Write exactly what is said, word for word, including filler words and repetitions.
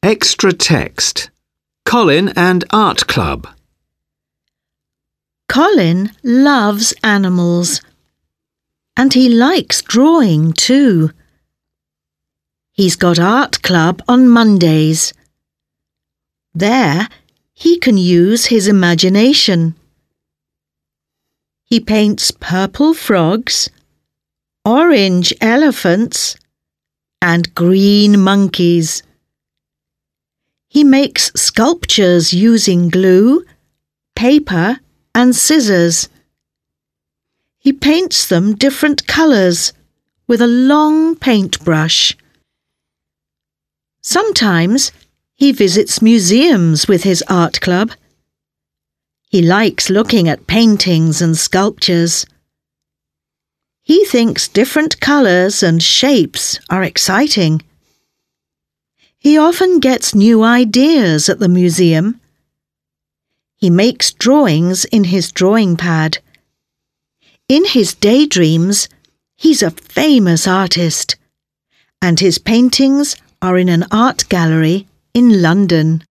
Extra text. Colin and Art Club. Colin loves animals, and he likes drawing too. He's got art club on Mondays. There, he can use his imagination. He paints purple frogs, orange elephants, and green monkeys. He makes sculptures using glue, paper, and scissors. He paints them different colours with a long paintbrush. Sometimes he visits museums with his art club. He likes looking at paintings and sculptures. He thinks different colours and shapes are exciting. He often gets new ideas at the museum. He makes drawings in his drawing pad. In his daydreams, he's a famous artist, and his paintings are in an art gallery in London.